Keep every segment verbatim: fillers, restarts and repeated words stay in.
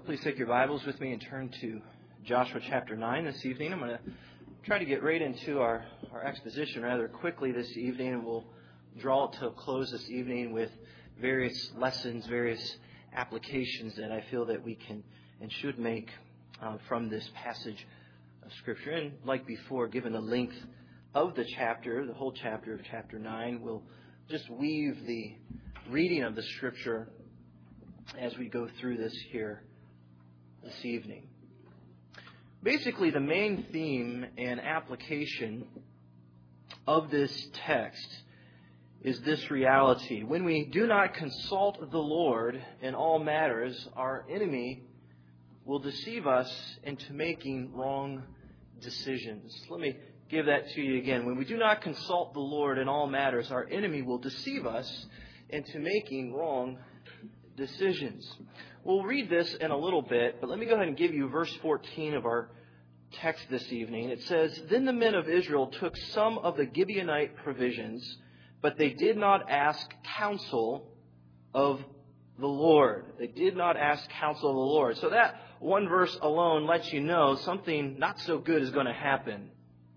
please take your Bibles with me and turn to Joshua chapter nine this evening. I'm going to try to get right into our, our exposition rather quickly this evening, and we'll draw it to a close this evening with various lessons, various applications that I feel that we can and should make uh, from this passage of Scripture. And like before, given the length of the chapter, the whole chapter of chapter nine, we'll just weave the reading of the Scripture as we go through this here this evening. Basically, the main theme and application of this text is this reality. When we do not consult the Lord in all matters, our enemy will deceive us into making wrong decisions. Let me give that to you again. When we do not consult the Lord in all matters, our enemy will deceive us into making wrong decisions. We'll read this in a little bit, but let me go ahead and give you verse fourteen of our text this evening. It says, "Then the men of Israel took some of the Gibeonite provisions, but they did not ask counsel of the Lord." They did not ask counsel of the Lord. So that one verse alone lets you know something not so good is going to happen.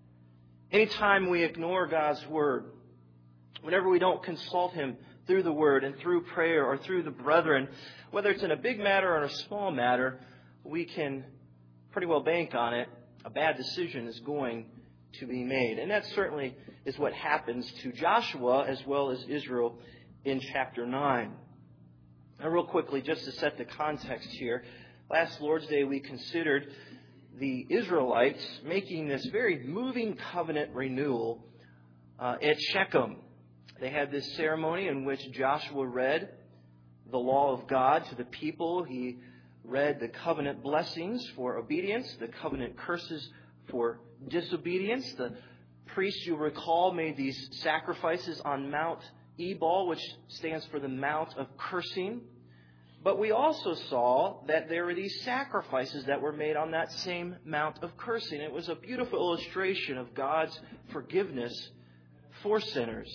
Anytime we ignore God's Word, whenever we don't consult Him through the Word and through prayer or through the brethren, whether it's in a big matter or a small matter, we can pretty well bank on it. A bad decision is going to be made. And that certainly is what happens to Joshua as well as Israel in chapter nine. Now, real quickly, just to set the context here, last Lord's Day we considered the Israelites making this very moving covenant renewal uh, at Shechem. They had this ceremony in which Joshua read the law of God to the people. He read the covenant blessings for obedience, the covenant curses for disobedience. The priests, you recall, made these sacrifices on Mount Ebal, which stands for the Mount of Cursing. But we also saw that there were these sacrifices that were made on that same Mount of Cursing. It was a beautiful illustration of God's forgiveness for sinners,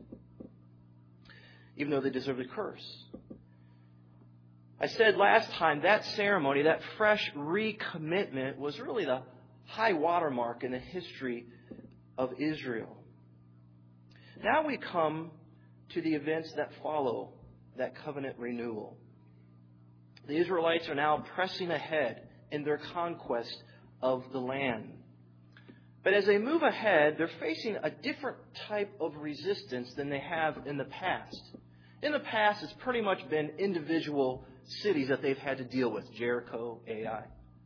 even though they deserve the curse. I said last time that ceremony, that fresh recommitment, was really the high watermark in the history of Israel. Now we come to the events that follow that covenant renewal. The Israelites are now pressing ahead in their conquest of the land. But as they move ahead, they're facing a different type of resistance than they have in the past. In the past, it's pretty much been individual cities that they've had to deal with, Jericho, Ai.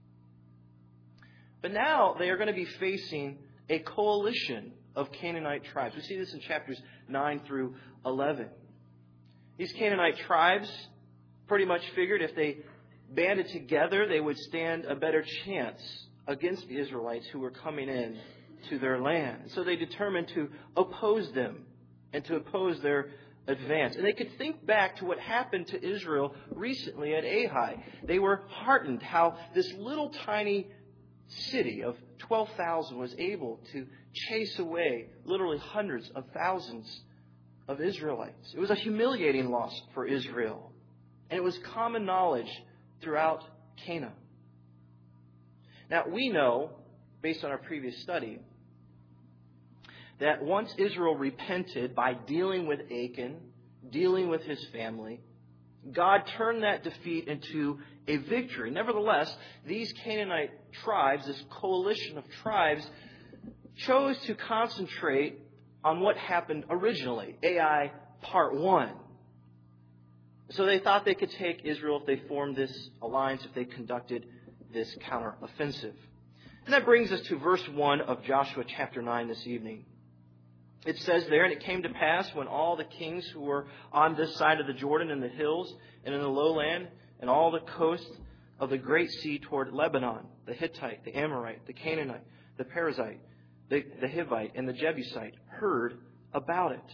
But now they are going to be facing a coalition of Canaanite tribes. We see this in chapters nine through eleven. These Canaanite tribes pretty much figured if they banded together, they would stand a better chance against the Israelites who were coming in to their land. So they determined to oppose them and to oppose their advance. And they could think back to what happened to Israel recently at Ai. They were heartened how this little tiny city of twelve thousand was able to chase away literally hundreds of thousands of Israelites. It was a humiliating loss for Israel. And it was common knowledge throughout Canaan. Now, we know, based on our previous study, that once Israel repented by dealing with Achan, dealing with his family, God turned that defeat into a victory. Nevertheless, these Canaanite tribes, this coalition of tribes, chose to concentrate on what happened originally, Ai Part one. So they thought they could take Israel if they formed this alliance, if they conducted this counteroffensive. And that brings us to verse one of Joshua chapter nine this evening. It says there, "And it came to pass when all the kings who were on this side of the Jordan in the hills and in the lowland and all the coast of the great sea toward Lebanon, the Hittite, the Amorite, the Canaanite, the Perizzite, the, the Hivite, and the Jebusite heard about it."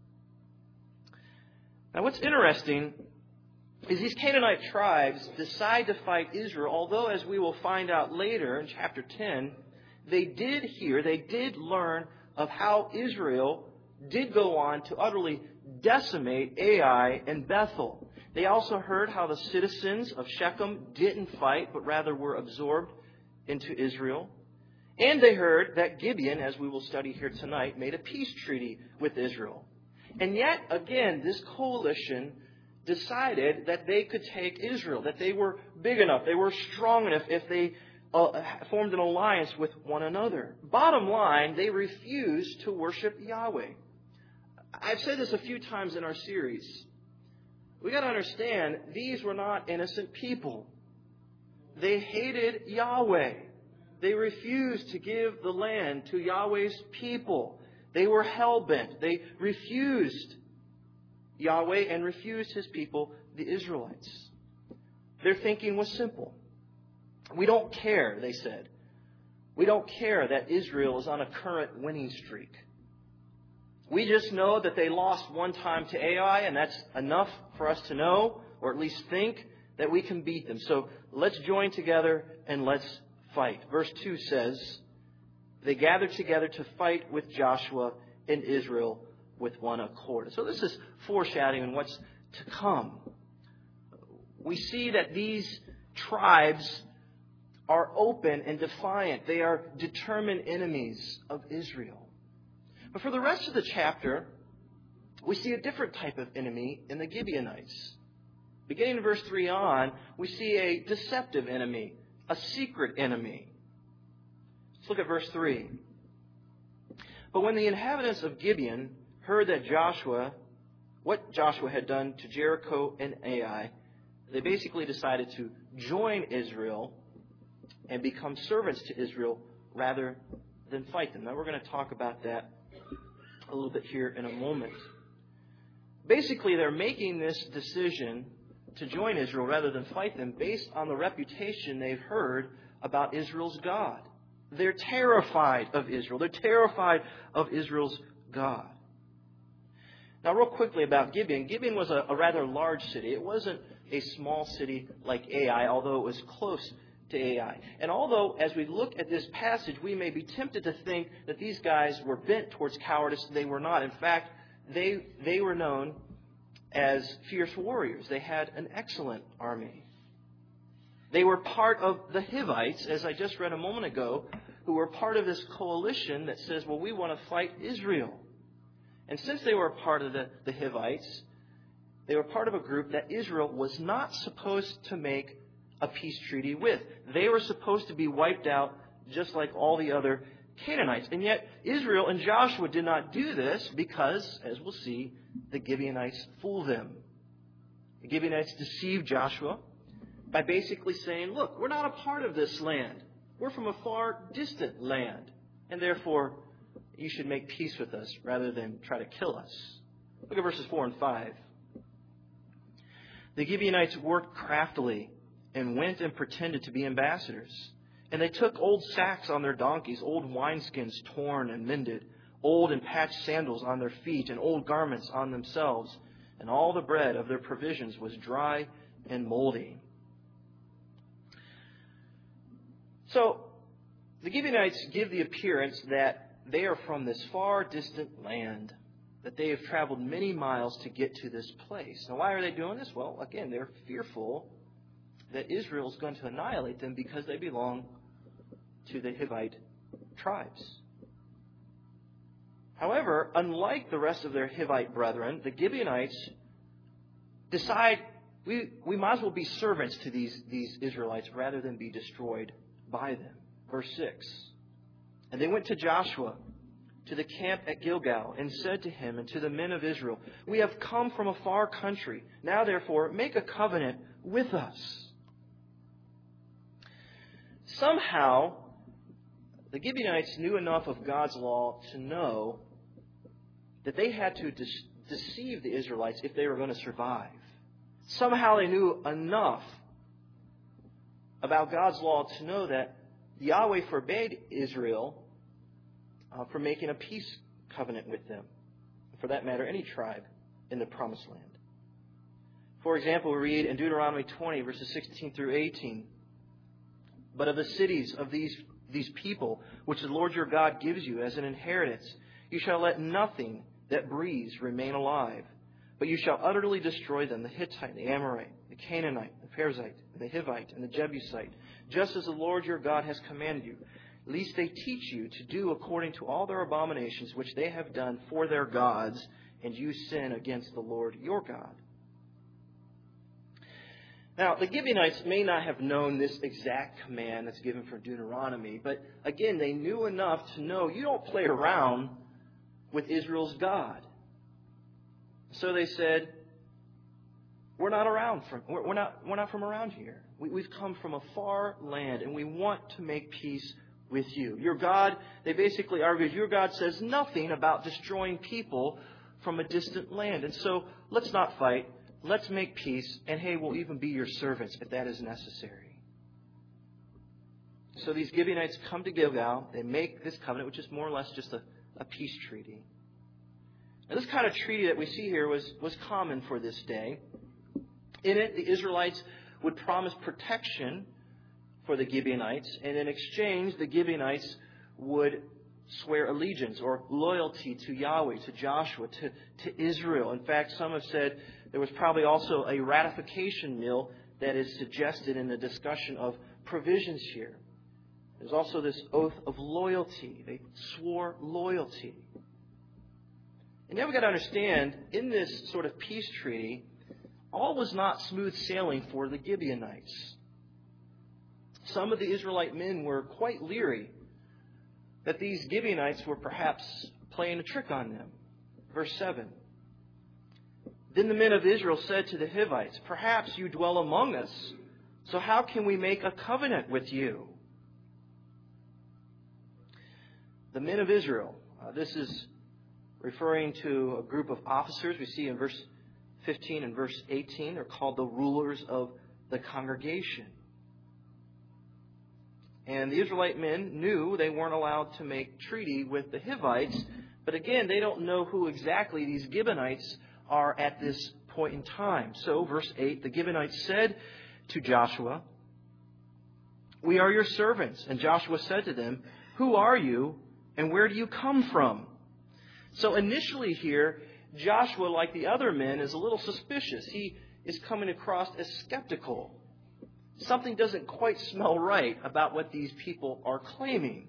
Now what's interesting is these Canaanite tribes decide to fight Israel, although as we will find out later in chapter ten, they did hear, they did learn of how Israel did go on to utterly decimate Ai and Bethel. They also heard how the citizens of Shechem didn't fight, but rather were absorbed into Israel. And they heard that Gibeon, as we will study here tonight, made a peace treaty with Israel. And yet, again, this coalition decided that they could take Israel, that they were big enough, they were strong enough if they uh, formed an alliance with one another. Bottom line, they refused to worship Yahweh. I've said this a few times in our series. We got to understand, these were not innocent people. They hated Yahweh. They refused to give the land to Yahweh's people. They were hell-bent. They refused Yahweh and refused His people, the Israelites. Their thinking was simple. We don't care, they said. We don't care that Israel is on a current winning streak. We just know that they lost one time to Ai, and that's enough for us to know, or at least think, that we can beat them. So let's join together and let's fight. Verse two says, they gathered together to fight with Joshua and Israel with one accord. So this is foreshadowing what's to come. We see that these tribes are open and defiant. They are determined enemies of Israel. But for the rest of the chapter, we see a different type of enemy in the Gibeonites. Beginning in verse three on, we see a deceptive enemy, a secret enemy. Let's look at verse three. But when the inhabitants of Gibeon heard that Joshua, what Joshua had done to Jericho and Ai, they basically decided to join Israel and become servants to Israel rather than fight them. Now we're going to talk about that a little bit here in a moment. Basically, they're making this decision to join Israel rather than fight them based on the reputation they've heard about Israel's God. They're terrified of Israel. They're terrified of Israel's God. Now, real quickly about Gibeon. Gibeon was a, a rather large city. It wasn't a small city like Ai, although it was close to Ai. And although, as we look at this passage, we may be tempted to think that these guys were bent towards cowardice, they were not. In fact, they they were known as fierce warriors. They had an excellent army. They were part of the Hivites, as I just read a moment ago, who were part of this coalition that says, well, we want to fight Israel. And since they were a part of the, the Hivites, they were part of a group that Israel was not supposed to make a peace treaty with. They were supposed to be wiped out just like all the other Canaanites. And yet Israel and Joshua did not do this because, as we'll see, the Gibeonites fooled them. The Gibeonites deceived Joshua by basically saying, look, we're not a part of this land. We're from a far distant land. And therefore, you should make peace with us rather than try to kill us. Look at verses four and five. The Gibeonites worked craftily and went and pretended to be ambassadors. And they took old sacks on their donkeys, old wineskins torn and mended, old and patched sandals on their feet, and old garments on themselves. And all the bread of their provisions was dry and moldy. So, the Gibeonites give the appearance that they are from this far distant land, that they have traveled many miles to get to this place. Now, why are they doing this? Well, again, they're fearful that Israel is going to annihilate them because they belong to the Hivite tribes. However, unlike the rest of their Hivite brethren, the Gibeonites decide we, we might as well be servants to these, these Israelites rather than be destroyed by them. Verse six. And they went to Joshua, to the camp at Gilgal, and said to him and to the men of Israel, we have come from a far country. Now, therefore, make a covenant with us. Somehow, the Gibeonites knew enough of God's law to know that they had to de- deceive the Israelites if they were going to survive. Somehow they knew enough about God's law to know that Yahweh forbade Israel uh, from making a peace covenant with them. For that matter, any tribe in the Promised Land. For example, we read in Deuteronomy twenty, verses sixteen through eighteen, but of the cities of these, these people, which the Lord your God gives you as an inheritance, you shall let nothing that breathes remain alive, But you shall utterly destroy them, the Hittite, the Amorite, the Canaanite, the Perizzite, the Hivite, and the Jebusite, just as the Lord your God has commanded you, lest they teach you to do according to all their abominations which they have done for their gods, and you sin against the Lord your God. Now, the Gibeonites may not have known this exact command that's given from Deuteronomy, but again, they knew enough to know you don't play around with Israel's God. So they said, we're not around from, we're not, we're not from around here. We, we've come from a far land, and we want to make peace with you. Your God, they basically argued, your God says nothing about destroying people from a distant land. And so let's not fight. Let's make peace. And hey, we'll even be your servants if that is necessary. So these Gibeonites come to Gilgal. They make this covenant, which is more or less just a, a peace treaty. Now, this kind of treaty that we see here was, was common for this day. In it, the Israelites would promise protection for the Gibeonites, and in exchange, the Gibeonites would swear allegiance or loyalty to Yahweh, to Joshua, to, to Israel. In fact, some have said there was probably also a ratification meal that is suggested in the discussion of provisions here. There's also this oath of loyalty. They swore loyalty. And now we've got to understand, in this sort of peace treaty, all was not smooth sailing for the Gibeonites. Some of the Israelite men were quite leery that these Gibeonites were perhaps playing a trick on them. Verse seven. Then the men of Israel said to the Hivites, perhaps you dwell among us, so how can we make a covenant with you? The men of Israel, uh, this is referring to a group of officers we see in verse fifteen and verse eighteen. They're called the rulers of the congregation. And the Israelite men knew they weren't allowed to make treaty with the Hivites. But again, they don't know who exactly these Gibeonites are at this point in time. So, verse eight, the Gibeonites said to Joshua, we are your servants. And Joshua said to them, who are you and where do you come from? So initially here, Joshua, like the other men, is a little suspicious. He is coming across as skeptical. Something doesn't quite smell right about what these people are claiming.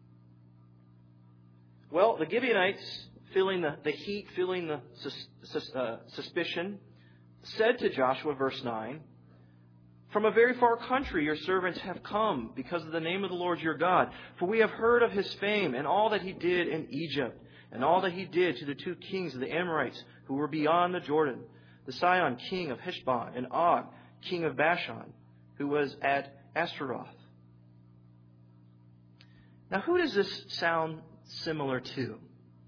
Well, the Gibeonites, feeling the, the heat, feeling the sus, sus, uh, suspicion, said to Joshua, verse nine, from a very far country your servants have come because of the name of the Lord your God. For we have heard of his fame and all that he did in Egypt and all that he did to the two kings of the Amorites who were beyond the Jordan, the Sihon, king of Heshbon, and Og, king of Bashan, who was at Ashtaroth. Now, who does this sound similar to?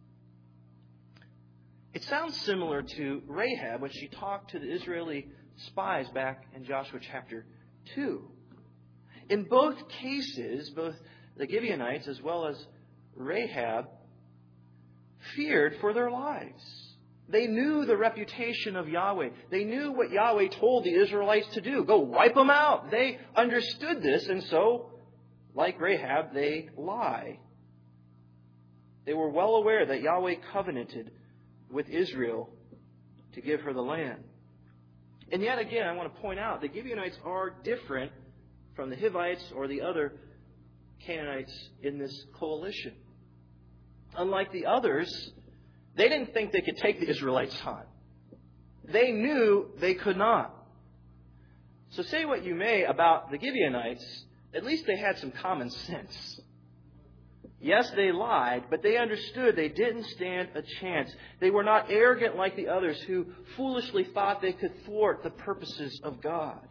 It sounds similar to Rahab when she talked to the Israeli spies back in Joshua chapter two. In both cases, both the Gibeonites as well as Rahab feared for their lives. They knew the reputation of Yahweh. They knew what Yahweh told the Israelites to do. Go wipe them out. They understood this, and so, like Rahab, they lie. They were well aware that Yahweh covenanted with Israel to give her the land. And yet again, I want to point out, the Gibeonites are different from the Hivites or the other Canaanites in this coalition. Unlike the others, they didn't think they could take the Israelites on. They knew they could not. So say what you may about the Gibeonites, at least they had some common sense. Yes, they lied, but they understood they didn't stand a chance. They were not arrogant like the others who foolishly thought they could thwart the purposes of God.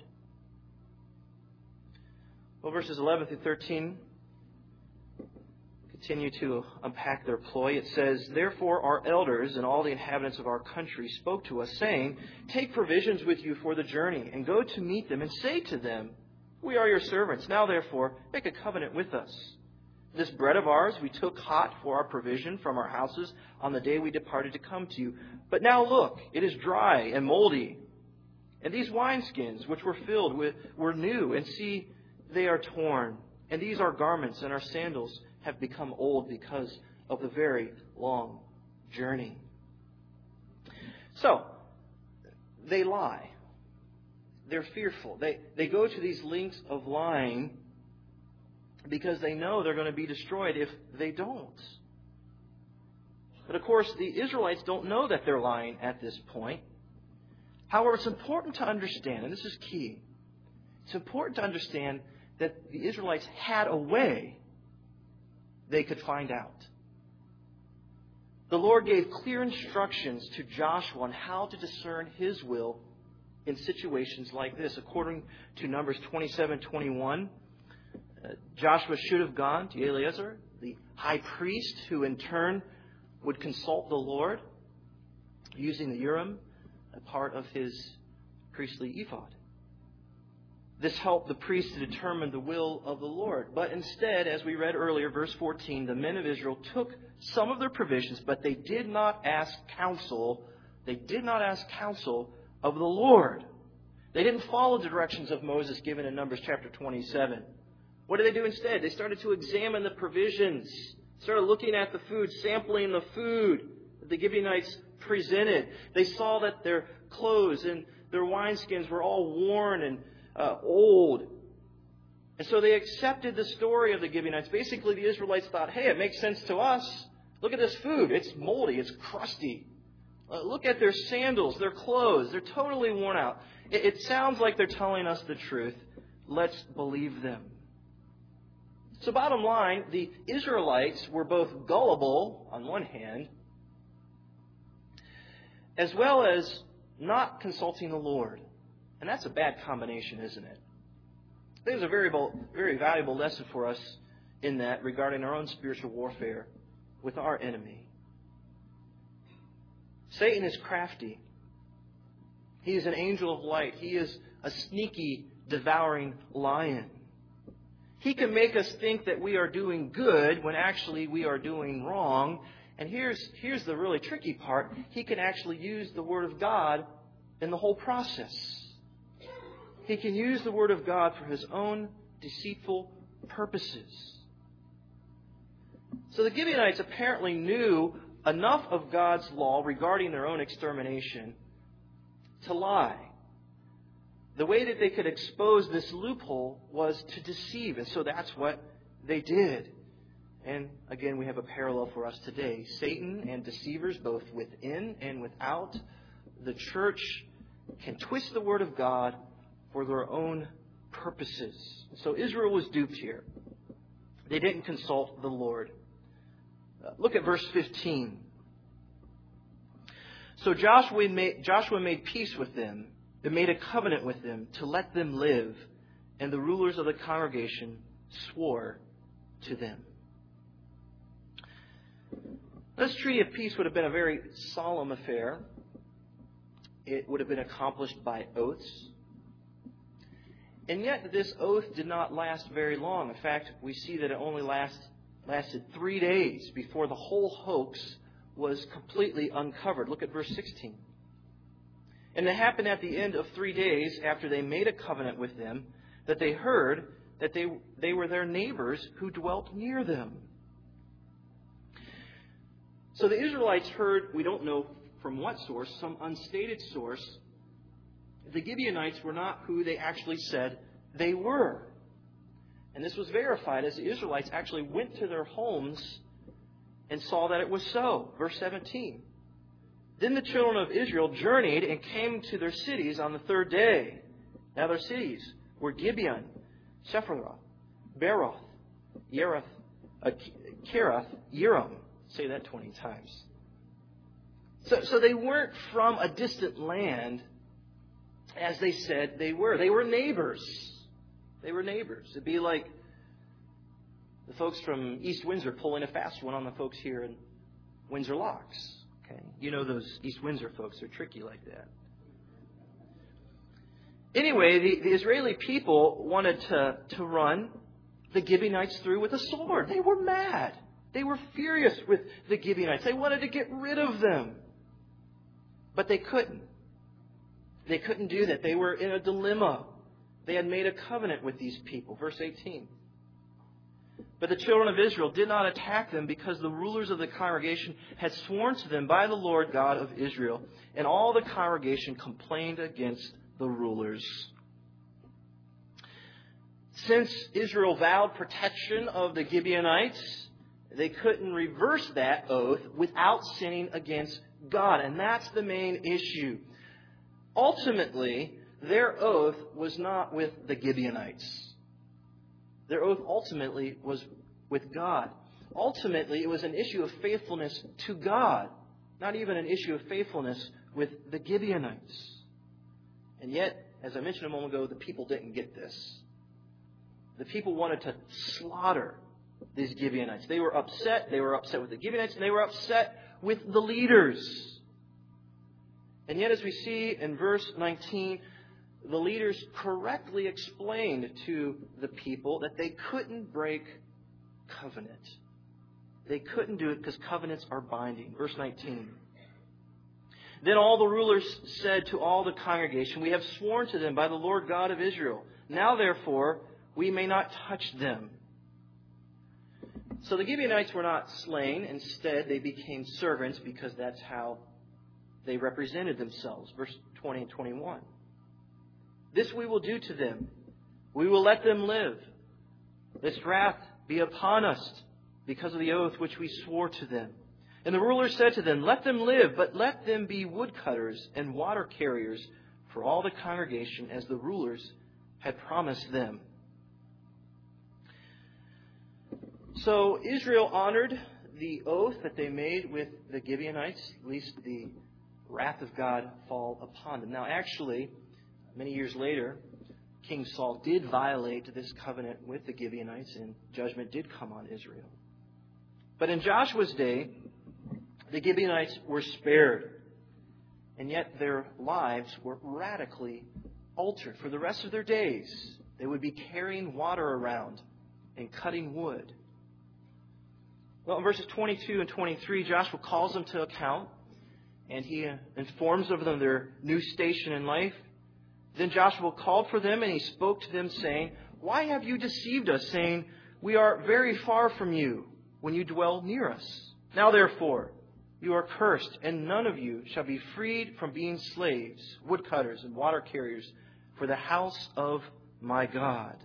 Well, verses eleven through thirteen continue to unpack their ploy. It says, therefore our elders and all the inhabitants of our country spoke to us, saying, take provisions with you for the journey, and go to meet them, and say to them, we are your servants. Now therefore, make a covenant with us. This bread of ours we took hot for our provision from our houses on the day we departed to come to you. But now look, it is dry and moldy. And these wineskins which were filled with were new, and see, they are torn. And these our garments and our sandals have become old because of the very long journey. So, they lie. They're fearful. They, they go to these lengths of lying because they know they're going to be destroyed if they don't. But of course, the Israelites don't know that they're lying at this point. However, it's important to understand, and this is key, it's important to understand that the Israelites had a way they could find out. The Lord gave clear instructions to Joshua on how to discern His will in situations like this. According to Numbers twenty-seven twenty-one, uh, Joshua should have gone to Eleazar, the high priest, who in turn would consult the Lord using the Urim, a part of his priestly ephod. This helped the priest to determine the will of the Lord. But instead, as we read earlier, verse fourteen, the men of Israel took some of their provisions, but they did not ask counsel. They did not ask counsel of the Lord. They didn't follow the directions of Moses given in Numbers chapter twenty-seven. What did they do instead? They started to examine the provisions, started looking at the food, sampling the food that the Gibeonites presented. They saw that their clothes and their wineskins were all worn and uh, old. And so they accepted the story of the Gibeonites. Basically, the Israelites thought, hey, it makes sense to us. Look at this food. It's moldy. It's crusty. Uh, look at their sandals, their clothes. They're totally worn out. It, it sounds like they're telling us the truth. Let's believe them. So bottom line, the Israelites were both gullible on one hand, as well as not consulting the Lord. And that's a bad combination, isn't it? There's a very, very valuable lesson for us in that regarding our own spiritual warfare with our enemy. Satan is crafty. He is an angel of light. He is a sneaky, devouring lion. He can make us think that we are doing good when actually we are doing wrong. And here's, here's the really tricky part. He can actually use the Word of God in the whole process. He can use the Word of God for his own deceitful purposes. So the Gibeonites apparently knew enough of God's law regarding their own extermination to lie. The way that they could expose this loophole was to deceive. And so that's what they did. And again, we have a parallel for us today. Satan and deceivers, both within and without the church, can twist the Word of God for their own purposes. So Israel was duped here. They didn't consult the Lord. Uh, look at verse fifteen. So Joshua made, Joshua made peace with them and made a covenant with them to let them live. And the rulers of the congregation swore to them. This treaty of peace would have been a very solemn affair. It would have been accomplished by oaths. And yet this oath did not last very long. In fact, we see that it only last, lasted three days before the whole hoax was completely uncovered. Look at verse sixteen. And it happened at the end of three days after they made a covenant with them that they heard that they, they were their neighbors who dwelt near them. So the Israelites heard, we don't know from what source, some unstated source, the Gibeonites were not who they actually said they were. And this was verified as the Israelites actually went to their homes and saw that it was so. Verse seventeen. Then the children of Israel journeyed and came to their cities on the third day. Now their cities were Gibeon, Sepharah, Beeroth, Yereth, uh, Kirath, Yerim. Say that twenty times. So, so they weren't from a distant land as they said they were. They were neighbors. They were neighbors. It'd be like the folks from East Windsor pulling a fast one on the folks here in Windsor Locks. Okay, you know those East Windsor folks are tricky like that. Anyway, the, the Israeli people wanted to, to run the Gibeonites through with a sword. They were mad. They were furious with the Gibeonites. They wanted to get rid of them. But they couldn't. They couldn't do that. They were in a dilemma. They had made a covenant with these people. Verse eighteen. But the children of Israel did not attack them because the rulers of the congregation had sworn to them by the Lord God of Israel. And all the congregation complained against the rulers. Since Israel vowed protection of the Gibeonites, they couldn't reverse that oath without sinning against God. And that's the main issue. Ultimately, their oath was not with the Gibeonites. Their oath ultimately was with God. Ultimately, it was an issue of faithfulness to God, not even an issue of faithfulness with the Gibeonites. And yet, as I mentioned a moment ago, the people didn't get this. The people wanted to slaughter these Gibeonites. They were upset. They were upset with the Gibeonites, and they were upset with the leaders. And yet, as we see in verse nineteen, the leaders correctly explained to the people that they couldn't break covenant. They couldn't do it because covenants are binding. Verse nineteen. Then all the rulers said to all the congregation, "We have sworn to them by the Lord God of Israel. Now therefore, we may not touch them." So the Gibeonites were not slain. Instead, they became servants because that's how they represented themselves. Verse twenty and twenty-one. "This we will do to them. We will let them live. This wrath be upon us because of the oath which we swore to them." And the ruler said to them, "Let them live, but let them be woodcutters and water carriers for all the congregation, as the rulers had promised them." So Israel honored the oath that they made with the Gibeonites, at least the wrath of God fall upon them. Now actually, many years later, King Saul did violate this covenant with the Gibeonites, and judgment did come on Israel. But in Joshua's day, the Gibeonites were spared, and yet their lives were radically altered. For the rest of their days, they would be carrying water around and cutting wood. Well, in verses twenty-two and twenty-three, Joshua calls them to account, and he informs of them their new station in life. Then Joshua called for them, and he spoke to them, saying, "Why have you deceived us, saying, 'We are very far from you,' when you dwell near us? Now therefore, you are cursed, and none of you shall be freed from being slaves, woodcutters, and water carriers for the house of my God."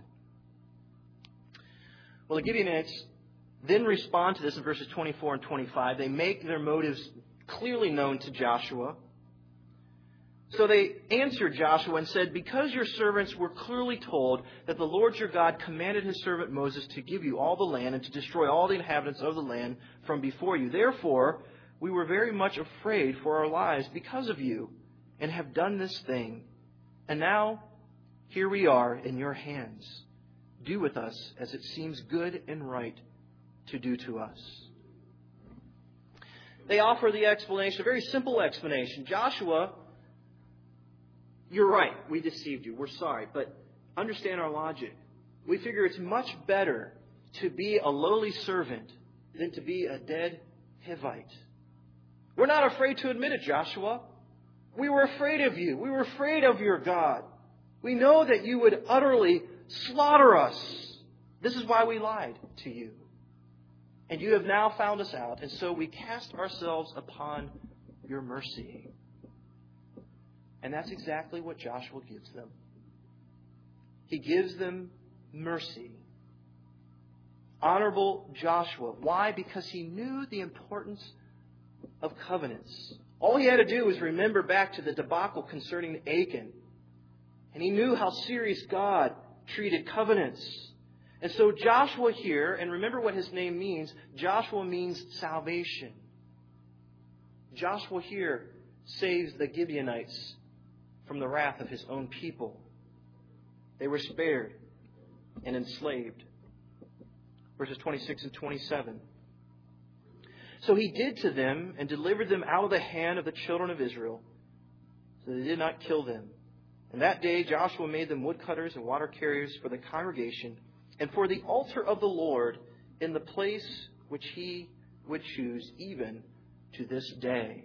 Well, the Gibeonites then respond to this in verses twenty-four and twenty-five. They make their motives clearly known to Joshua. So they answered Joshua and said, "Because your servants were clearly told that the Lord your God commanded his servant Moses to give you all the land and to destroy all the inhabitants of the land from before you. Therefore, we were very much afraid for our lives because of you and have done this thing. And now, here we are in your hands. Do with us as it seems good and right to do to us." They offer the explanation, a very simple explanation. "Joshua, you're right. We deceived you. We're sorry. But understand our logic. We figure it's much better to be a lowly servant than to be a dead Hivite. We're not afraid to admit it, Joshua. We were afraid of you. We were afraid of your God. We know that you would utterly slaughter us. This is why we lied to you. And you have now found us out, and so we cast ourselves upon your mercy." And that's exactly what Joshua gives them. He gives them mercy. Honorable Joshua. Why? Because he knew the importance of covenants. All he had to do was remember back to the debacle concerning Achan. And he knew how serious God treated covenants. And so Joshua here, and remember what his name means, Joshua means salvation. Joshua here saves the Gibeonites from the wrath of his own people. They were spared and enslaved. Verses twenty-six and twenty-seven. "So he did to them and delivered them out of the hand of the children of Israel, so they did not kill them. And that day Joshua made them woodcutters and water carriers for the congregation and for the altar of the Lord in the place which he would choose, even to this day."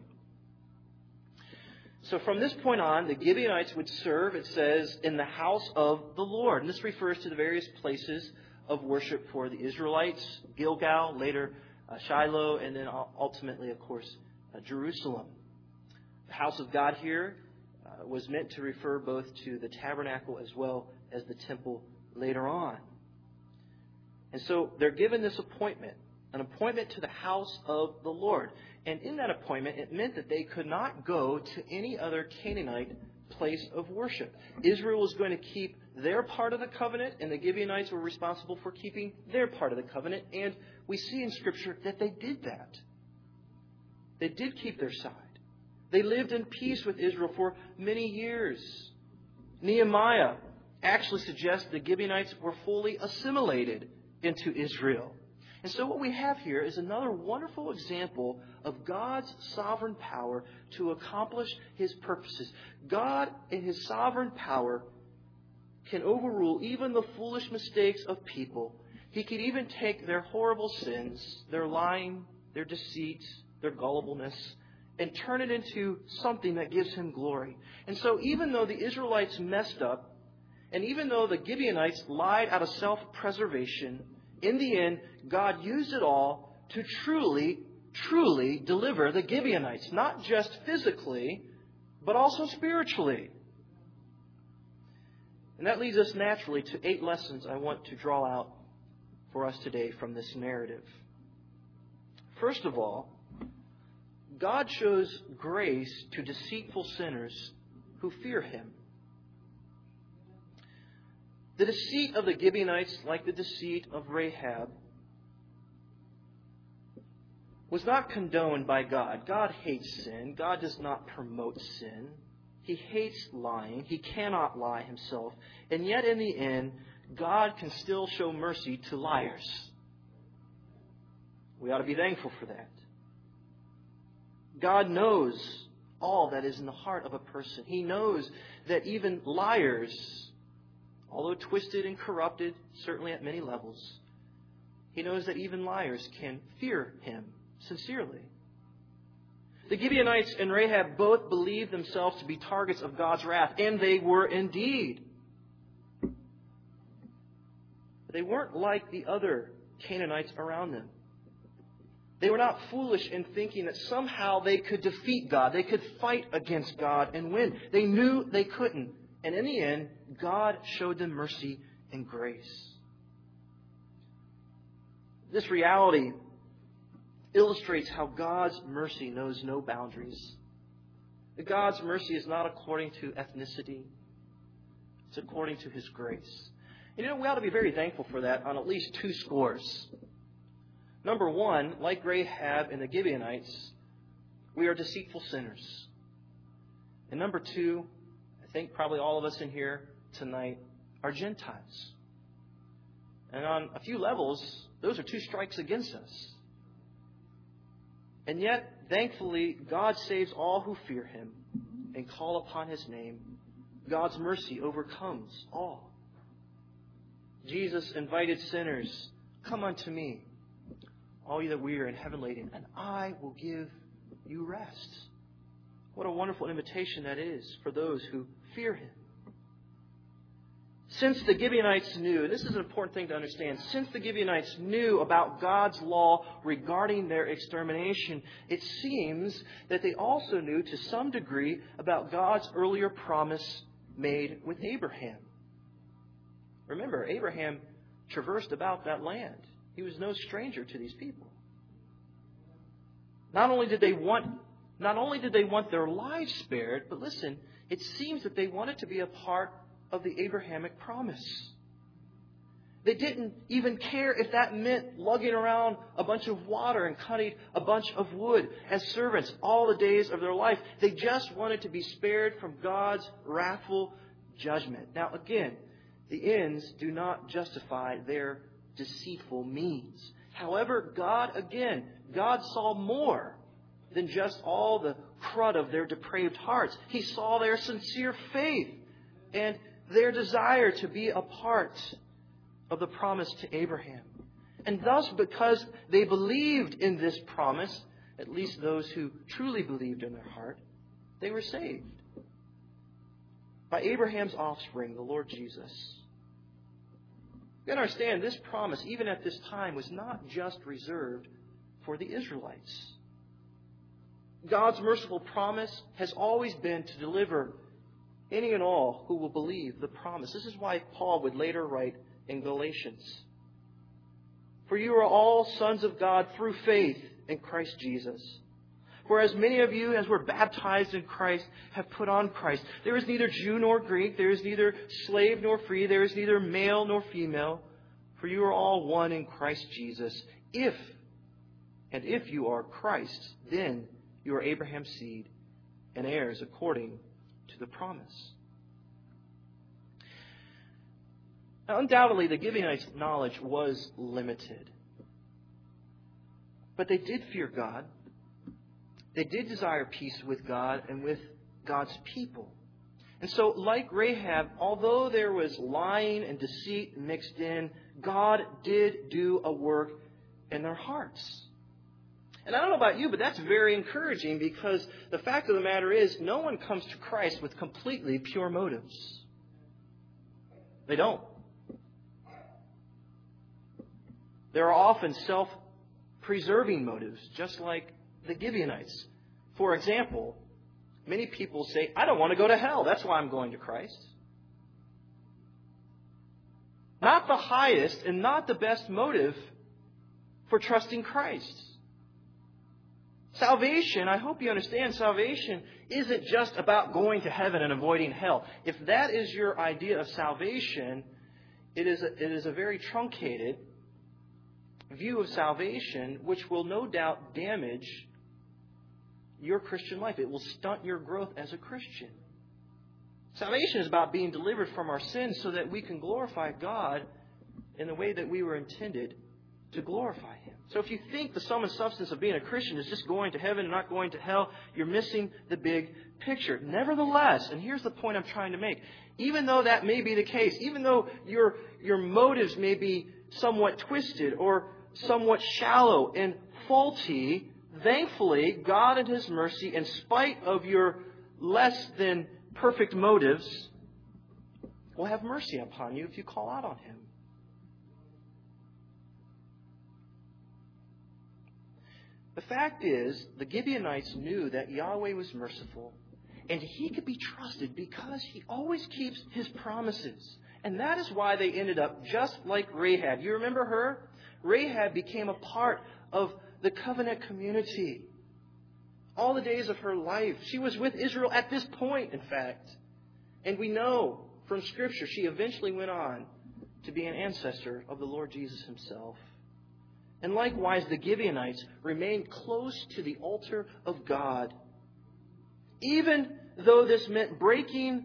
So from this point on, the Gibeonites would serve, it says, in the house of the Lord. And this refers to the various places of worship for the Israelites, Gilgal, later uh, Shiloh, and then ultimately, of course, uh, Jerusalem. The house of God here uh, was meant to refer both to the tabernacle as well as the temple later on. And so they're given this appointment, an appointment to the house of the Lord. And in that appointment, it meant that they could not go to any other Canaanite place of worship. Israel was going to keep their part of the covenant, and the Gibeonites were responsible for keeping their part of the covenant. And we see in Scripture that they did that. They did keep their side. They lived in peace with Israel for many years. Nehemiah actually suggests the Gibeonites were fully assimilated into Israel. And so what we have here is another wonderful example of God's sovereign power to accomplish His purposes. God, in His sovereign power, can overrule even the foolish mistakes of people. He can even take their horrible sins, their lying, their deceit, their gullibleness, and turn it into something that gives Him glory. And so even though the Israelites messed up, and even though the Gibeonites lied out of self-preservation, in the end, God used it all to truly, truly deliver the Gibeonites. Not just physically, but also spiritually. And that leads us naturally to eight lessons I want to draw out for us today from this narrative. First of all, God shows grace to deceitful sinners who fear Him. The deceit of the Gibeonites, like the deceit of Rahab, was not condoned by God. God hates sin. God does not promote sin. He hates lying. He cannot lie Himself. And yet in the end, God can still show mercy to liars. We ought to be thankful for that. God knows all that is in the heart of a person. He knows that even liars, although twisted and corrupted, certainly at many levels, He knows that even liars can fear Him sincerely. The Gibeonites and Rahab both believed themselves to be targets of God's wrath, and they were indeed. But they weren't like the other Canaanites around them. They were not foolish in thinking that somehow they could defeat God. They could fight against God and win. They knew they couldn't. And in the end, God showed them mercy and grace. This reality illustrates how God's mercy knows no boundaries. God's mercy is not according to ethnicity. It's according to His grace. And you know, we ought to be very thankful for that on at least two scores. Number one, like Rahab and the Gibeonites, we are deceitful sinners. And number two, I think probably all of us in here tonight are Gentiles. And on a few levels, those are two strikes against us. And yet, thankfully, God saves all who fear Him and call upon His name. God's mercy overcomes all. Jesus invited sinners, "Come unto me, all you that weary and heavy laden, and I will give you rest." What a wonderful invitation that is for those who fear Him. Since the Gibeonites knew, and this is an important thing to understand, since the Gibeonites knew about God's law regarding their extermination, it seems that they also knew to some degree about God's earlier promise made with Abraham. Remember, Abraham traversed about that land. He was no stranger to these people. Not only did they want, not only did they want their lives spared, but listen, it seems that they wanted to be a part of the Abrahamic promise. They didn't even care if that meant lugging around a bunch of water and cutting a bunch of wood as servants all the days of their life. They just wanted to be spared from God's wrathful judgment. Now again, the ends do not justify their deceitful means. However, God, again, God saw more than just all the crud of their depraved hearts. He saw their sincere faith and their desire to be a part of the promise to Abraham. And thus, because they believed in this promise, at least those who truly believed in their heart, they were saved by Abraham's offspring, the Lord Jesus. You understand, this promise, even at this time, was not just reserved for the Israelites. God's merciful promise has always been to deliver any and all who will believe the promise. This is why Paul would later write in Galatians, "For you are all sons of God through faith in Christ Jesus. For as many of you as were baptized in Christ have put on Christ. There is neither Jew nor Greek, there is neither slave nor free, there is neither male nor female, for you are all one in Christ Jesus. If, and if you are Christ, then you are Abraham's seed and heirs according to the promise." Now, undoubtedly, the Gibeonites' knowledge was limited. But they did fear God. They did desire peace with God and with God's people. And so, like Rahab, although there was lying and deceit mixed in, God did do a work in their hearts. And I don't know about you, but that's very encouraging, because the fact of the matter is, no one comes to Christ with completely pure motives. They don't. There are often self-preserving motives, just like the Gibeonites. For example, many people say, "I don't want to go to hell. That's why I'm going to Christ." Not the highest and not the best motive for trusting Christ. Salvation, I hope you understand, salvation isn't just about going to heaven and avoiding hell. If that is your idea of salvation, it is a, it is a very truncated view of salvation, which will no doubt damage your Christian life. It will stunt your growth as a Christian. Salvation is about being delivered from our sins so that we can glorify God in the way that we were intended to glorify Him. So if you think the sum and substance of being a Christian is just going to heaven and not going to hell, you're missing the big picture. Nevertheless, and here's the point I'm trying to make, even though that may be the case, even though your, your motives may be somewhat twisted or somewhat shallow and faulty, thankfully, God in His mercy, in spite of your less than perfect motives, will have mercy upon you if you call out on Him. The fact is, the Gibeonites knew that Yahweh was merciful, and He could be trusted because He always keeps His promises. And that is why they ended up just like Rahab. You remember her? Rahab became a part of the covenant community all the days of her life. She was with Israel at this point, in fact. And we know from Scripture she eventually went on to be an ancestor of the Lord Jesus Himself. And likewise, the Gibeonites remained close to the altar of God, even though this meant breaking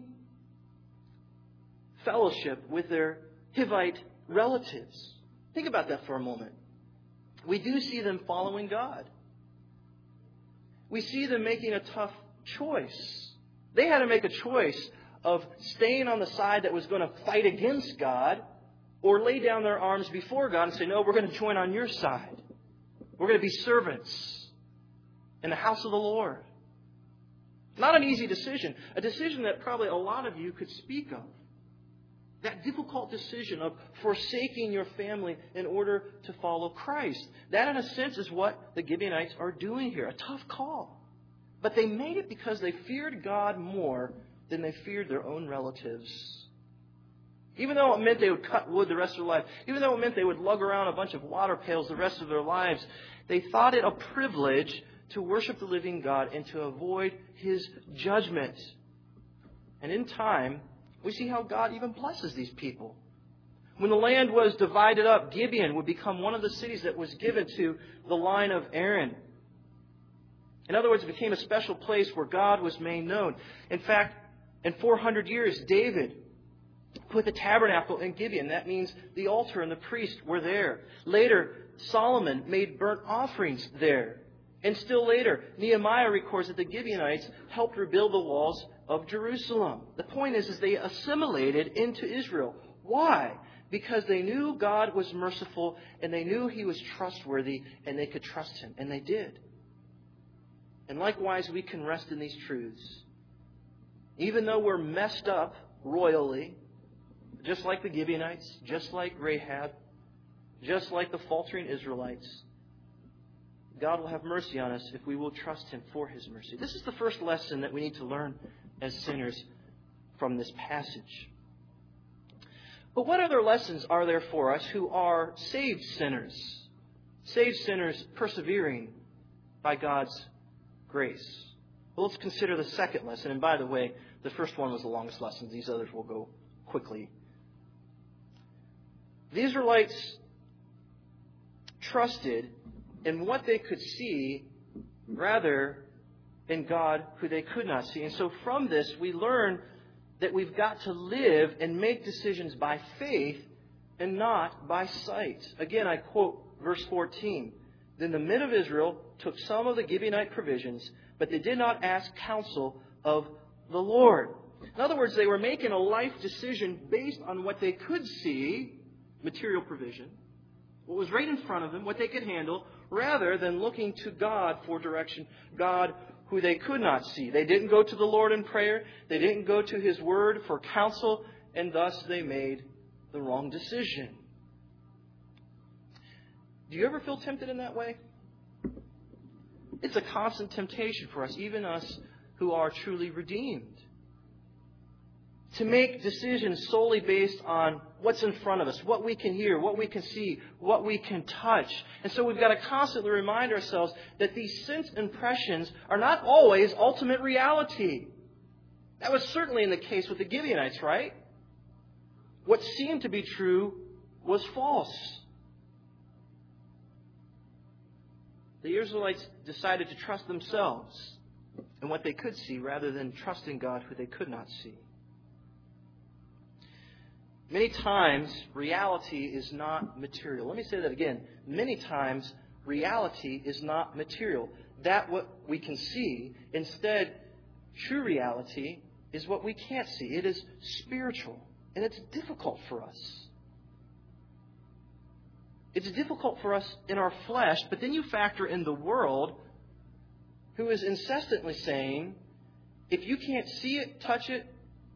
fellowship with their Hivite relatives. Think about that for a moment. We do see them following God. We see them making a tough choice. They had to make a choice of staying on the side that was going to fight against God, or lay down their arms before God and say, "No, we're going to join on your side. We're going to be servants in the house of the Lord." Not an easy decision. A decision that probably a lot of you could speak of. That difficult decision of forsaking your family in order to follow Christ. That, in a sense, is what the Gibeonites are doing here. A tough call. But they made it because they feared God more than they feared their own relatives. Even though it meant they would cut wood the rest of their life, even though it meant they would lug around a bunch of water pails the rest of their lives, they thought it a privilege to worship the living God and to avoid His judgment. And in time, we see how God even blesses these people. When the land was divided up, Gibeon would become one of the cities that was given to the line of Aaron. In other words, it became a special place where God was made known. In fact, in four hundred years, David put the tabernacle in Gibeon. That means the altar and the priest were there. Later, Solomon made burnt offerings there. And still later, Nehemiah records that the Gibeonites helped rebuild the walls of Jerusalem. The point is, is they assimilated into Israel. Why? Because they knew God was merciful and they knew He was trustworthy and they could trust Him. And they did. And likewise, we can rest in these truths. Even though we're messed up royally, just like the Gibeonites, just like Rahab, just like the faltering Israelites, God will have mercy on us if we will trust Him for His mercy. This is the first lesson that we need to learn as sinners from this passage. But what other lessons are there for us who are saved sinners? Saved sinners persevering by God's grace. Well, let's consider the second lesson. And by the way, the first one was the longest lesson. These others will go quickly. The Israelites trusted in what they could see rather than God who they could not see. And so from this, we learn that we've got to live and make decisions by faith and not by sight. Again, I quote verse fourteen. Then the men of Israel took some of the Gibeonite provisions, but they did not ask counsel of the Lord. In other words, they were making a life decision based on what they could see, material provision, what was right in front of them, what they could handle, rather than looking to God for direction, God who they could not see. They didn't go to the Lord in prayer. They didn't go to His Word for counsel, and thus they made the wrong decision. Do you ever feel tempted in that way? It's a constant temptation for us, even us who are truly redeemed, to make decisions solely based on what's in front of us, what we can hear, what we can see, what we can touch. And so we've got to constantly remind ourselves that these sense impressions are not always ultimate reality. That was certainly in the case with the Gibeonites, right? What seemed to be true was false. The Israelites decided to trust themselves and what they could see rather than trusting God who they could not see. Many times, reality is not material. Let me say that again. Many times, reality is not material. That what we can see. Instead, true reality is what we can't see. It is spiritual. And it's difficult for us. It's difficult for us in our flesh, but then you factor in the world who is incessantly saying, if you can't see it, touch it,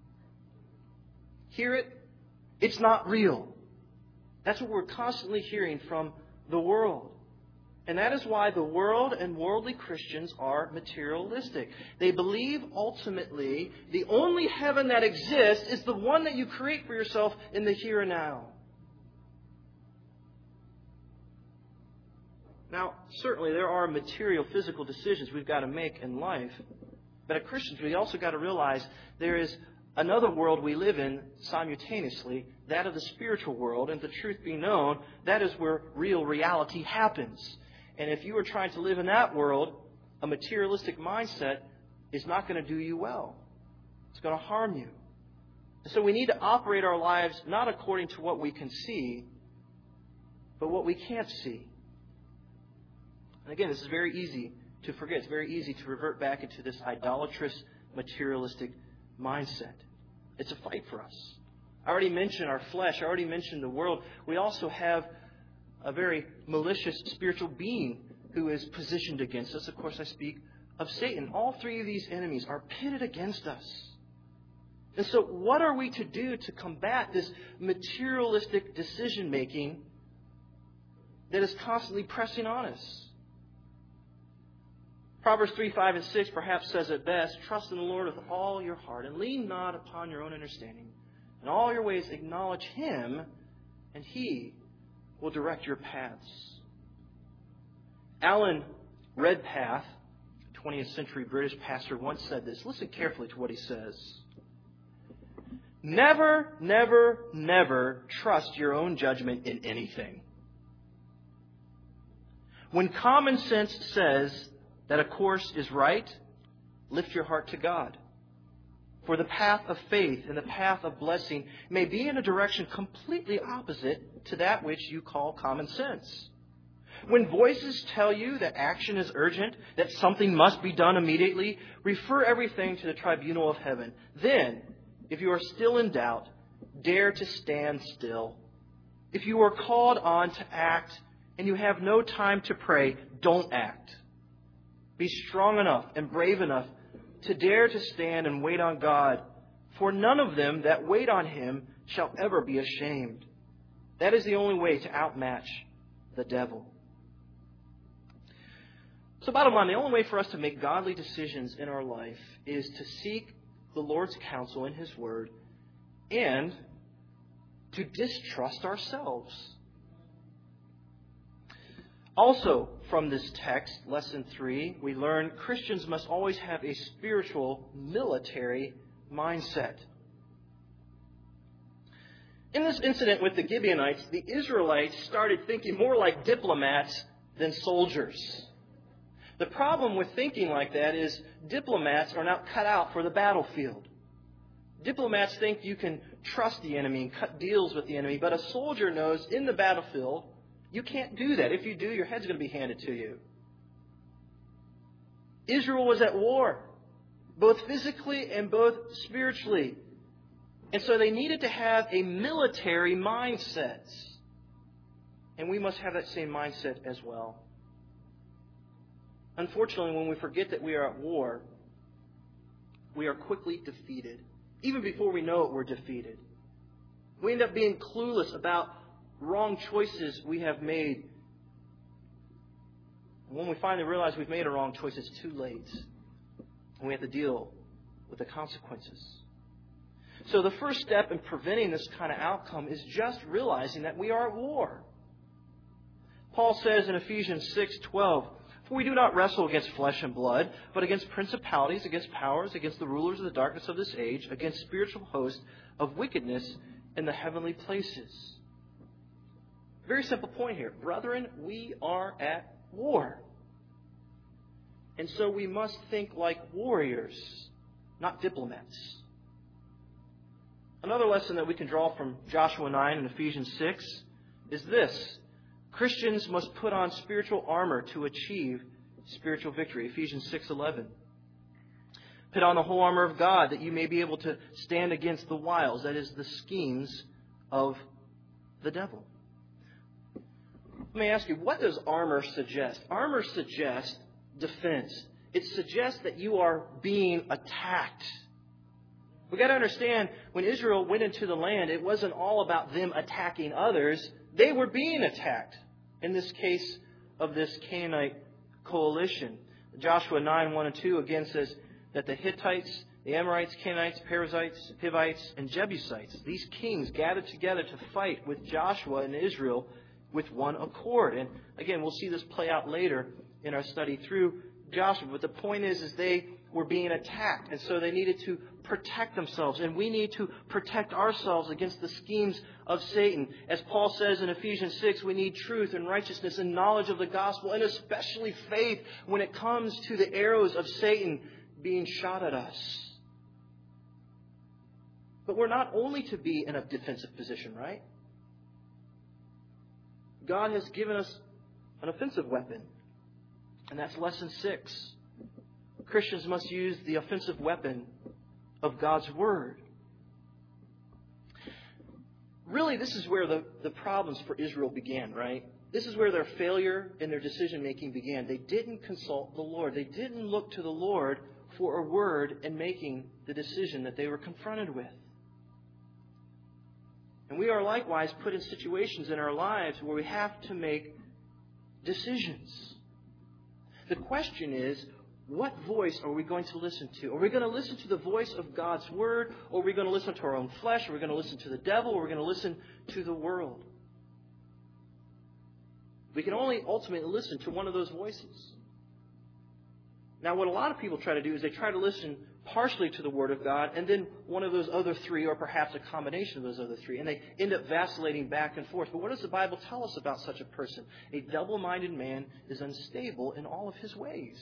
hear it, it's not real. That's what we're constantly hearing from the world. And that is why the world and worldly Christians are materialistic. They believe ultimately the only heaven that exists is the one that you create for yourself in the here and now. Now, certainly there are material, physical decisions we've got to make in life. But as Christians, we also got to realize there is another world we live in simultaneously, that of the spiritual world. And the truth be known, that is where real reality happens. And if you are trying to live in that world, a materialistic mindset is not going to do you well. It's going to harm you. And so we need to operate our lives not according to what we can see, but what we can't see. And again, this is very easy to forget. It's very easy to revert back into this idolatrous, materialistic mindset. It's a fight for us. I already mentioned our flesh. I already mentioned the world. We also have a very malicious spiritual being who is positioned against us. Of course, I speak of Satan. All three of these enemies are pitted against us. And so what are we to do to combat this materialistic decision-making that is constantly pressing on us? Proverbs three, five, and six perhaps says it best. Trust in the Lord with all your heart and lean not upon your own understanding. In all your ways acknowledge Him, and He will direct your paths. Alan Redpath, twentieth century British pastor, once said this. Listen carefully to what he says. Never, never, never trust your own judgment in anything. When common sense says that a course is right, lift your heart to God. For the path of faith and the path of blessing may be in a direction completely opposite to that which you call common sense. When voices tell you that action is urgent, that something must be done immediately, refer everything to the tribunal of heaven. Then, if you are still in doubt, dare to stand still. If you are called on to act and you have no time to pray, don't act. Be strong enough and brave enough to dare to stand and wait on God. For none of them that wait on Him shall ever be ashamed. That is the only way to outmatch the devil. So bottom line, the only way for us to make godly decisions in our life is to seek the Lord's counsel in His Word and to distrust ourselves. Also, from this text, lesson three, we learn Christians must always have a spiritual military mindset. In this incident with the Gibeonites, the Israelites started thinking more like diplomats than soldiers. The problem with thinking like that is diplomats are not cut out for the battlefield. Diplomats think you can trust the enemy and cut deals with the enemy, but a soldier knows in the battlefield you can't do that. If you do, your head's going to be handed to you. Israel was at war, both physically and both spiritually. And so they needed to have a military mindset. And we must have that same mindset as well. Unfortunately, when we forget that we are at war, we are quickly defeated. Even before we know it, we're defeated. We end up being clueless about wrong choices we have made. And when we finally realize we've made a wrong choice, it's too late. And we have to deal with the consequences. So the first step in preventing this kind of outcome is just realizing that we are at war. Paul says in Ephesians six twelve, "For we do not wrestle against flesh and blood, but against principalities, against powers, against the rulers of the darkness of this age, against spiritual hosts of wickedness in the heavenly places." Very simple point here. Brethren, we are at war. And so we must think like warriors, not diplomats. Another lesson that we can draw from Joshua nine and Ephesians six is this. Christians must put on spiritual armor to achieve spiritual victory. Ephesians six eleven. Put on the whole armor of God that you may be able to stand against the wiles, that is, the schemes of the devil. Let me ask you, what does armor suggest? Armor suggests defense. It suggests that you are being attacked. We've got to understand, when Israel went into the land, it wasn't all about them attacking others. They were being attacked. In this case of this Canaanite coalition. Joshua nine one and two again says that the Hittites, the Amorites, Canaanites, Perizzites, Hivites, and Jebusites, these kings gathered together to fight with Joshua and Israel with one accord. And again, we'll see this play out later in our study through Joshua. But the point is, is they were being attacked. And so they needed to protect themselves. And we need to protect ourselves against the schemes of Satan. As Paul says in Ephesians six, we need truth and righteousness and knowledge of the gospel, and especially faith when it comes to the arrows of Satan being shot at us. But we're not only to be in a defensive position, right? God has given us an offensive weapon. And that's lesson six. Christians must use the offensive weapon of God's Word. Really, this is where the, the problems for Israel began, right? This is where their failure in their decision-making began. They didn't consult the Lord. They didn't look to the Lord for a word in making the decision that they were confronted with. And we are likewise put in situations in our lives where we have to make decisions. The question is, what voice are we going to listen to? Are we going to listen to the voice of God's Word? Or are we going to listen to our own flesh? Are we going to listen to the devil? Or are we going to listen to the world? We can only ultimately listen to one of those voices. Now, what a lot of people try to do is they try to listen partially to the Word of God and then one of those other three, or perhaps a combination of those other three. And they end up vacillating back and forth. But what does the Bible tell us about such a person? A double-minded man is unstable in all of his ways.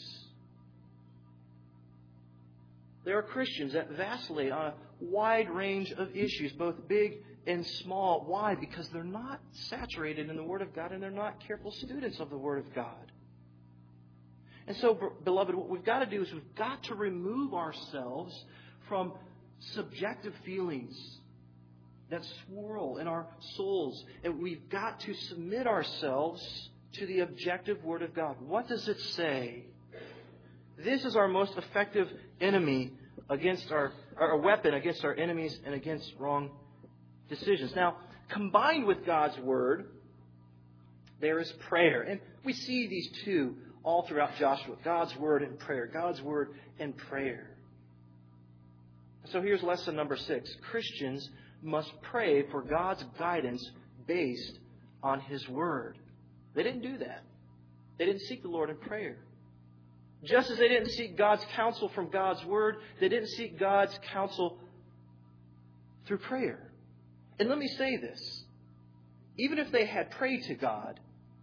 There are Christians that vacillate on a wide range of issues, both big and small. Why? Because they're not saturated in the Word of God and they're not careful students of the Word of God. And so, beloved, what we've got to do is we've got to remove ourselves from subjective feelings that swirl in our souls. And we've got to submit ourselves to the objective Word of God. What does it say? This is our most effective enemy against our, our weapon against our enemies and against wrong decisions. Now, combined with God's Word, there is prayer. And we see these two all throughout Joshua. God's Word and prayer. God's Word and prayer. So here's lesson number six. Christians must pray for God's guidance based on His Word. They didn't do that. They didn't seek the Lord in prayer. Just as they didn't seek God's counsel from God's Word, they didn't seek God's counsel through prayer. And let me say this. Even if they had prayed to God,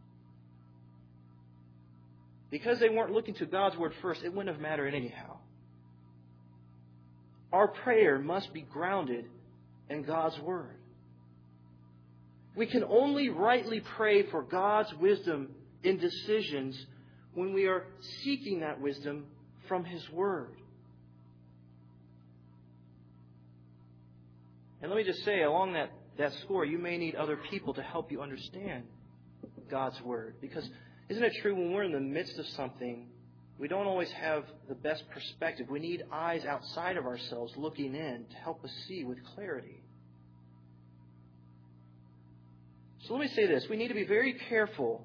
because they weren't looking to God's Word first, it wouldn't have mattered anyhow. Our prayer must be grounded in God's Word. We can only rightly pray for God's wisdom in decisions when we are seeking that wisdom from His Word. And let me just say, along that, that score, you may need other people to help you understand God's Word. Because isn't it true, when we're in the midst of something, we don't always have the best perspective. We need eyes outside of ourselves looking in to help us see with clarity. So let me say this. We need to be very careful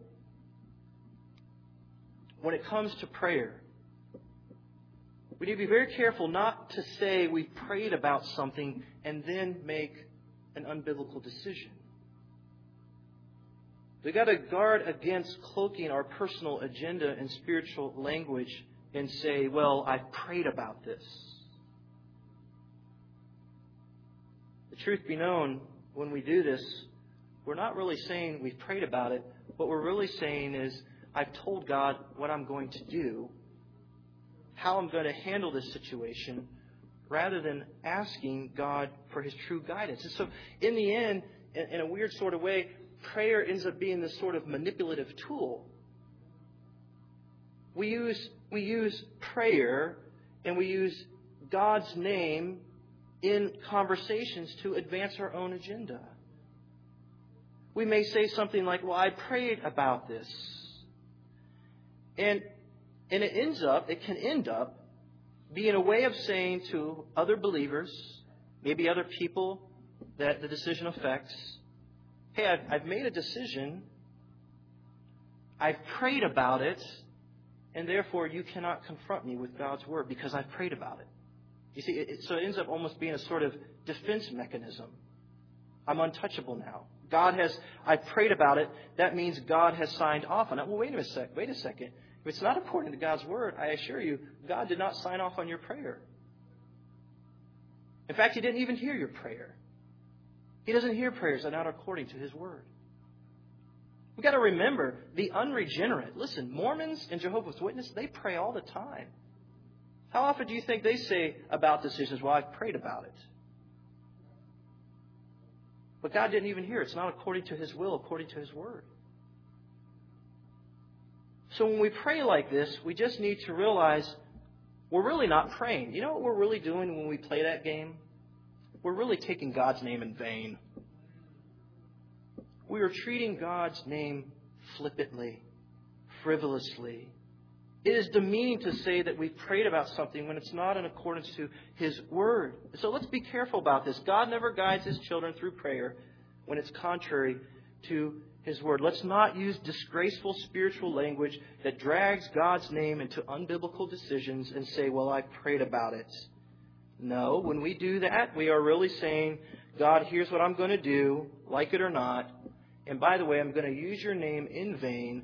when it comes to prayer. We need to be very careful not to say we prayed about something and then make an unbiblical decision. We've got to guard against cloaking our personal agenda and spiritual language and say, well, I've prayed about this. The truth be known, when we do this, we're not really saying we've prayed about it. What we're really saying is, I've told God what I'm going to do, how I'm going to handle this situation, rather than asking God for His true guidance. And so, in the end, in a weird sort of way, prayer ends up being this sort of manipulative tool. We use, we use prayer and we use God's name in conversations to advance our own agenda. We may say something like, well, I prayed about this. And, and it ends up, it can end up being a way of saying to other believers, maybe other people that the decision affects, hey, I've, I've made a decision, I've prayed about it, and therefore you cannot confront me with God's Word because I've prayed about it. You see, it, so it ends up almost being a sort of defense mechanism. I'm untouchable now. God has, I've prayed about it, that means God has signed off on it. Well, wait a sec, wait a second. If it's not according to God's Word, I assure you, God did not sign off on your prayer. In fact, He didn't even hear your prayer. He doesn't hear prayers that are not according to His Word. We've got to remember, the unregenerate, listen, Mormons and Jehovah's Witnesses, they pray all the time. How often do you think they say about decisions, well, I've prayed about it? But God didn't even hear it. It's not according to His will, according to His Word. So when we pray like this, we just need to realize we're really not praying. You know what we're really doing when we play that game? We're really taking God's name in vain. We are treating God's name flippantly, frivolously. It is demeaning to say that we've prayed about something when it's not in accordance to His Word. So let's be careful about this. God never guides His children through prayer when it's contrary to His Word. Let's not use disgraceful spiritual language that drags God's name into unbiblical decisions and say, well, I prayed about it. No, when we do that, we are really saying, God, here's what I'm going to do, like it or not. And by the way, I'm going to use your name in vain.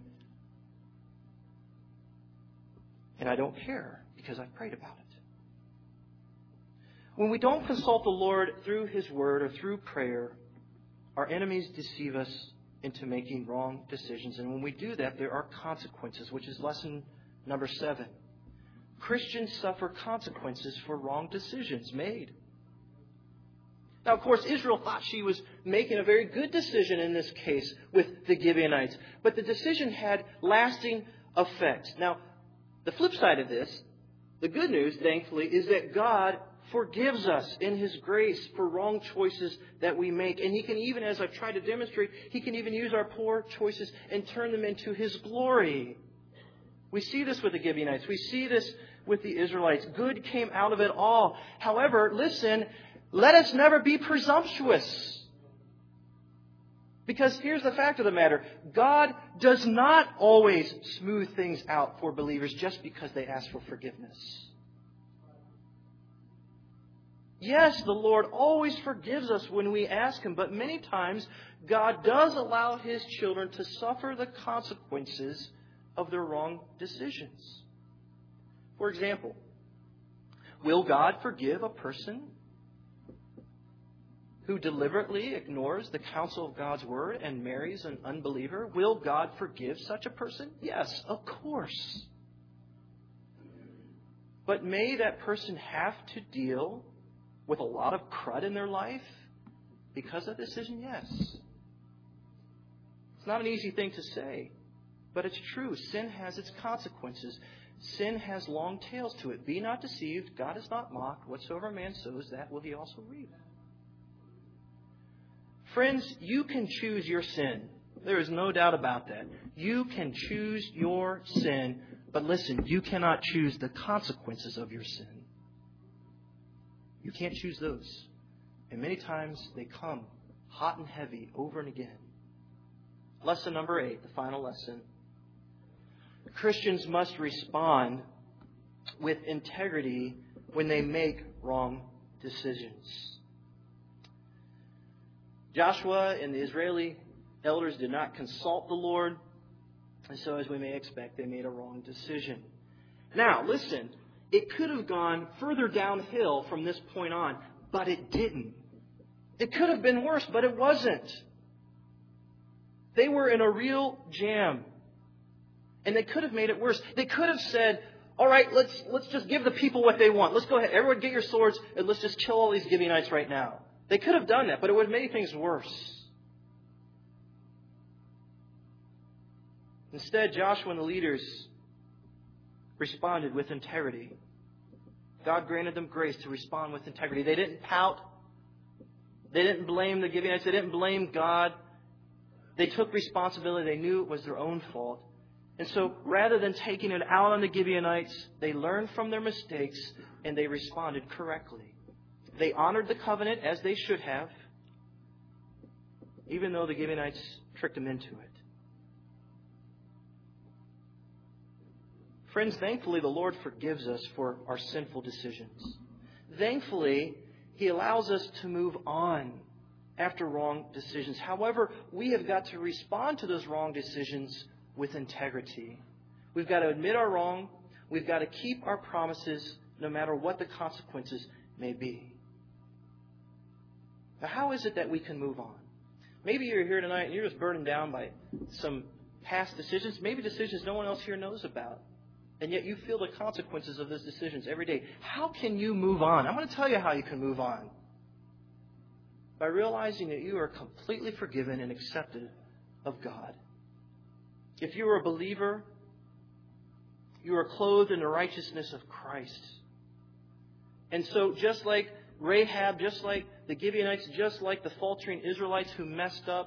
And I don't care because I've prayed about it. When we don't consult the Lord through His Word or through prayer, our enemies deceive us into making wrong decisions. And when we do that, there are consequences, which is lesson number seven. Christians suffer consequences for wrong decisions made. Now, of course, Israel thought she was making a very good decision in this case with the Gibeonites. But the decision had lasting effect. Now, the flip side of this, the good news, thankfully, is that God forgives us in His grace for wrong choices that we make. And He can even, as I've tried to demonstrate, He can even use our poor choices and turn them into His glory. We see this with the Gibeonites. We see this with the Israelites. Good came out of it all. However, listen, let us never be presumptuous. Because here's the fact of the matter. God does not always smooth things out for believers just because they ask for forgiveness. Yes, the Lord always forgives us when we ask Him, but many times God does allow His children to suffer the consequences of their wrong decisions. For example, will God forgive a person who deliberately ignores the counsel of God's Word and marries an unbeliever? Will God forgive such a person? Yes, of course. But may that person have to deal with a lot of crud in their life because of the decision? Yes. It's not an easy thing to say, but it's true. Sin has its consequences. Sin has long tails to it. Be not deceived. God is not mocked. Whatsoever man sows, that will he also reap. Friends, you can choose your sin. There is no doubt about that. You can choose your sin, but listen, you cannot choose the consequences of your sin. You can't choose those. And many times they come hot and heavy over and again. Lesson number eight, the final lesson. Christians must respond with integrity when they make wrong decisions. Joshua and the Israeli elders did not consult the Lord, and so as we may expect, they made a wrong decision. Now, listen, it could have gone further downhill from this point on, but it didn't. It could have been worse, but it wasn't. They were in a real jam. And they could have made it worse. They could have said, all right, let's let's just give the people what they want. Let's go ahead. Everyone get your swords and let's just kill all these Gibeonites right now. They could have done that, but it would have made things worse. Instead, Joshua and the leaders responded with integrity. God granted them grace to respond with integrity. They didn't pout. They didn't blame the Gibeonites. They didn't blame God. They took responsibility. They knew it was their own fault. And so rather than taking it out on the Gibeonites, they learned from their mistakes and they responded correctly. They honored the covenant as they should have, even though the Gibeonites tricked them into it. Friends, thankfully the Lord forgives us for our sinful decisions. Thankfully, He allows us to move on after wrong decisions. However, we have got to respond to those wrong decisions with integrity. We've got to admit our wrong. We've got to keep our promises no matter what the consequences may be. Now, how is it that we can move on? Maybe you're here tonight and you're just burdened down by some past decisions, maybe decisions no one else here knows about. And yet you feel the consequences of those decisions every day. How can you move on? I'm going to tell you how you can move on. By realizing that you are completely forgiven and accepted of God. If you are a believer, you are clothed in the righteousness of Christ. And so just like Rahab, just like the Gibeonites, just like the faltering Israelites who messed up,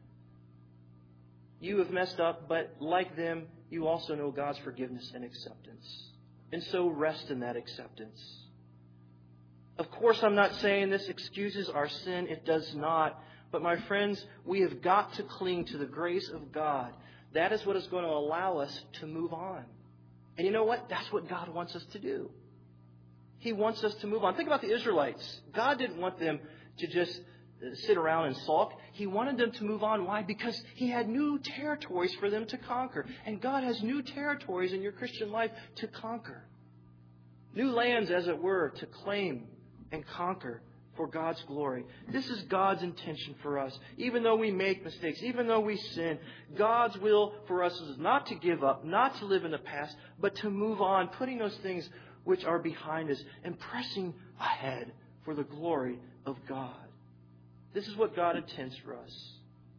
you have messed up, but like them, you also know God's forgiveness and acceptance. And so rest in that acceptance. Of course, I'm not saying this excuses our sin. It does not. But my friends, we have got to cling to the grace of God. That is what is going to allow us to move on. And you know what? That's what God wants us to do. He wants us to move on. Think about the Israelites. God didn't want them to just sit around and sulk. He wanted them to move on. Why? Because He had new territories for them to conquer. And God has new territories in your Christian life to conquer. New lands, as it were, to claim and conquer for God's glory. This is God's intention for us. Even though we make mistakes, even though we sin, God's will for us is not to give up, not to live in the past, but to move on, putting those things which are behind us and pressing ahead for the glory of God. This is what God intends for us.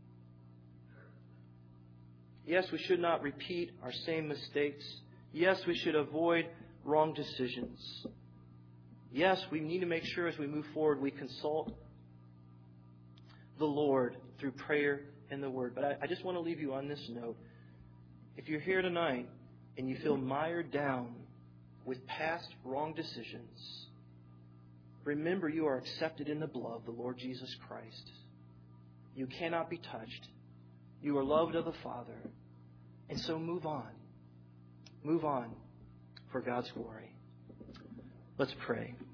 Yes, we should not repeat our same mistakes. Yes, we should avoid wrong decisions. Yes, we need to make sure as we move forward we consult the Lord through prayer and the Word. But I, I just want to leave you on this note. If you're here tonight and you feel mired down with past wrong decisions, remember you are accepted in the blood of the Lord Jesus Christ. You cannot be touched. You are loved of the Father. And so move on. Move on for God's glory. Let's pray.